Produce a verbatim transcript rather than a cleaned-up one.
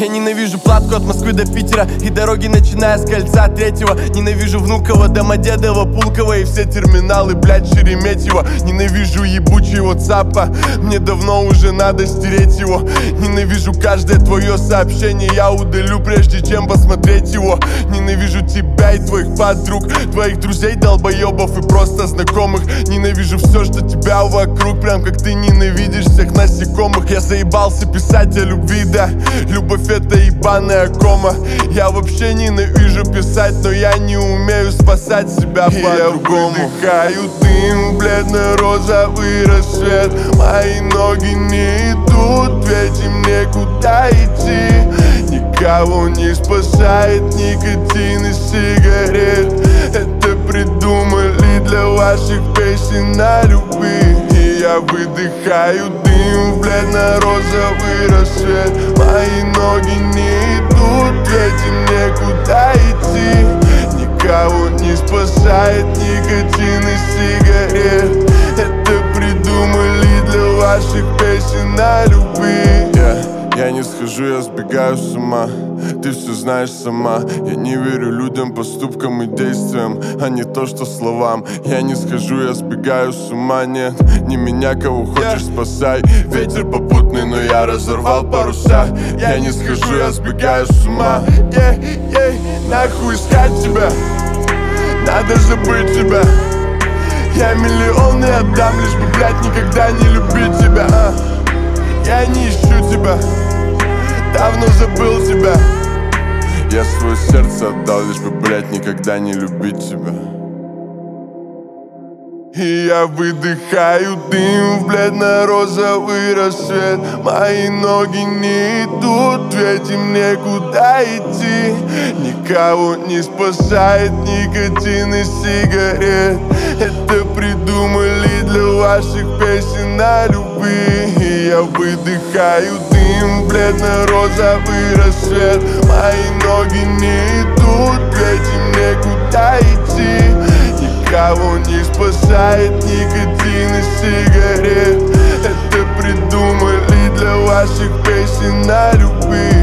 Я ненавижу платку от Москвы до Питера и дороги, начиная с кольца третьего. Ненавижу Внуково, Домодедово, Пулково и все терминалы, блядь, Шереметьево. Ненавижу ебучего ЦАПа, мне давно уже надо стереть его. Ненавижу каждое твое сообщение, я удалю, прежде чем посмотреть его. Ненавижу тебя и твоих подруг, твоих друзей, долбоебов и просто знакомых. Ненавижу все, что тебя вокруг, прям как ты ненавидишь всех насекомых. Я заебался писать о любви, да, любовь это ебаная кома. Я вообще ненавижу писать, но я не умею спасать себя по-другому. Я выдыхаю дым, бледно-розовый рассвет. Мои ноги не идут, ведь им некуда идти. Никого не спасает никотин и сигарет. Это придумали для ваших песен о любви. И я выдыхаю дым в бледно-розовый рассвет. Мои ноги не идут, ведь им некуда идти. Никого не спасает никотин и сигарет. Это придумали для ваших песен о любви. yeah. Я не схожу, я сбегаю с ума. Ты все знаешь сама. Я не верю людям, поступкам и действиям, а не то, что словам. Я не схожу, я сбегаю с ума. Нет, не меня, кого хочешь, спасай. Ветер попутный, но я разорвал паруса. Я не схожу, я сбегаю с ума. yeah, yeah. Нахуй искать тебя, надо забыть тебя. Я миллион и отдам, лишь бы, блядь, никогда не любить тебя. а. Я не ищу тебя, давно забыл тебя. Я свое сердце отдал, лишь бы, блядь, никогда не любить тебя. И я выдыхаю дым в бледно-розовый рассвет. Мои ноги не идут, ведь им некуда идти. Никого не спасает никотин и сигарет. Это придумали для ваших песен о любви. И я выдыхаю дым в бледно-розовый рассвет. Мои ноги не идут, ведь им некуда идти. Никого не спасает никотин и сигарет. Это придумали для ваших песен о любви.